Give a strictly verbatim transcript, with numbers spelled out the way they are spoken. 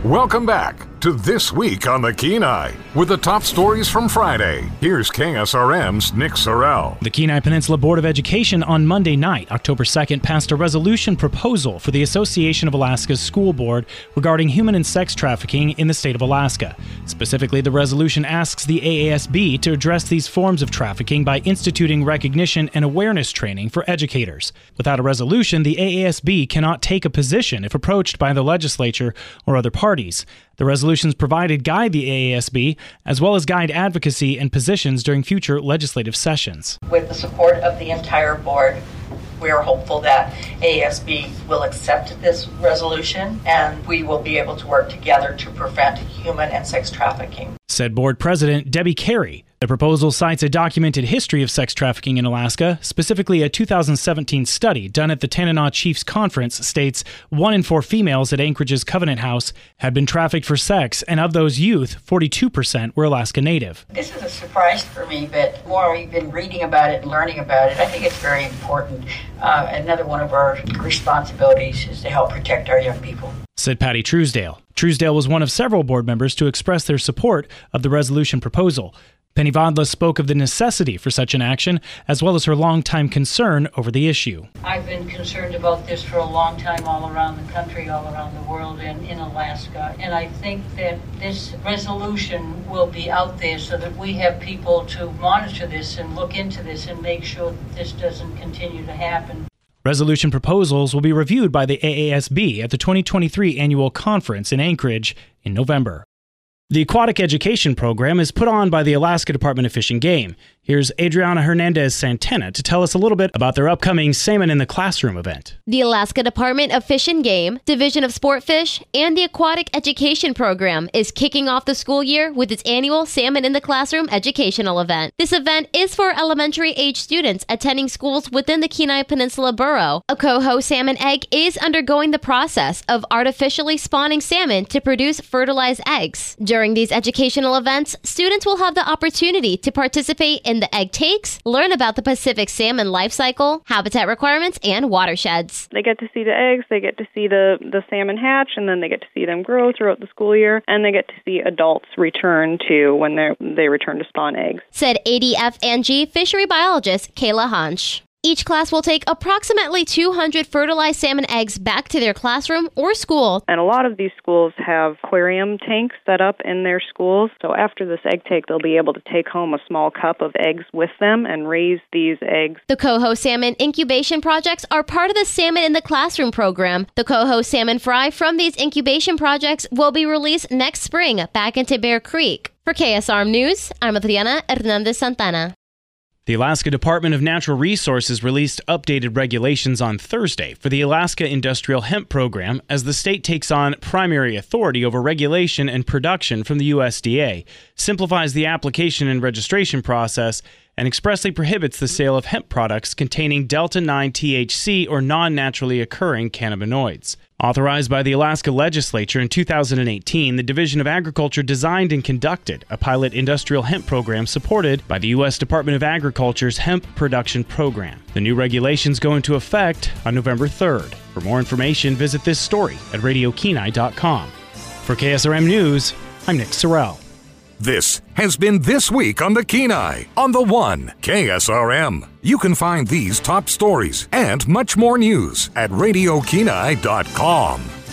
Welcome back to This Week on the Kenai with the top stories from Friday. Here's K S R M's Nick Sorrell. The Kenai Peninsula Board of Education on Monday night, October second, passed a resolution proposal for the Association of Alaska's School Board regarding human and sex trafficking in the state of Alaska. Specifically, the resolution asks the A A S B to address these forms of trafficking by instituting recognition and awareness training for educators. Without a resolution, the A A S B cannot take a position if approached by the legislature or other parties. The resolutions provided guide the A A S B, as well as guide advocacy and positions during future legislative sessions. With the support of the entire board, we are hopeful that A A S B will accept this resolution and we will be able to work together to prevent human and sex trafficking. Said board president Debbie Carey. The proposal cites a documented history of sex trafficking in Alaska. Specifically, a two thousand seventeen study done at the Tanana Chiefs Conference states one in four females at Anchorage's Covenant House had been trafficked for sex, and of those youth, forty-two percent were Alaska Native. This is a surprise for me, but the more we've been reading about it and learning about it, I think it's very important. Uh, another one of our responsibilities is to help protect our young people. Said Patty Truesdale. Truesdale was one of several board members to express their support of the resolution proposal. Penny Vodla spoke of the necessity for such an action, as well as her longtime concern over the issue. I've been concerned about this for a long time all around the country, all around the world, and in Alaska. And I think that this resolution will be out there so that we have people to monitor this and look into this and make sure that this doesn't continue to happen. Resolution proposals will be reviewed by the A A S B at the twenty twenty-three annual conference in Anchorage in November. The Aquatic Education Program is put on by the Alaska Department of Fish and Game. Here's Adriana Hernandez-Santana to tell us a little bit about their upcoming Salmon in the Classroom event. The Alaska Department of Fish and Game, Division of Sportfish, and the Aquatic Education Program is kicking off the school year with its annual Salmon in the Classroom educational event. This event is for elementary age students attending schools within the Kenai Peninsula Borough. A coho salmon egg is undergoing the process of artificially spawning salmon to produce fertilized eggs. During these educational events, students will have the opportunity to participate in the egg takes, learn about the Pacific salmon life cycle, habitat requirements, and watersheds. They get to see the eggs, they get to see the, the salmon hatch, and then they get to see them grow throughout the school year, and they get to see adults return to when they they return to spawn eggs. Said A D F N G fishery biologist Kayla Hunch. Each class will take approximately two hundred fertilized salmon eggs back to their classroom or school. And a lot of these schools have aquarium tanks set up in their schools. So after this egg take, they'll be able to take home a small cup of eggs with them and raise these eggs. The coho salmon incubation projects are part of the Salmon in the Classroom program. The coho salmon fry from these incubation projects will be released next spring back into Bear Creek. For K S R M News, I'm Adriana Hernandez-Santana. The Alaska Department of Natural Resources released updated regulations on Thursday for the Alaska Industrial Hemp Program as the state takes on primary authority over regulation and production from the U S D A, simplifies the application and registration process, and expressly prohibits the sale of hemp products containing delta nine T H C or non-naturally occurring cannabinoids. Authorized by the Alaska Legislature in two thousand eighteen, the Division of Agriculture designed and conducted a pilot industrial hemp program supported by the U S Department of Agriculture's Hemp Production Program. The new regulations go into effect on November third. For more information, visit this story at radio kenai dot com. For K S R M News, I'm Nick Sorrell. This has been This Week on the Kenai on the One K S R M. You can find these top stories and much more news at radio kenai dot com.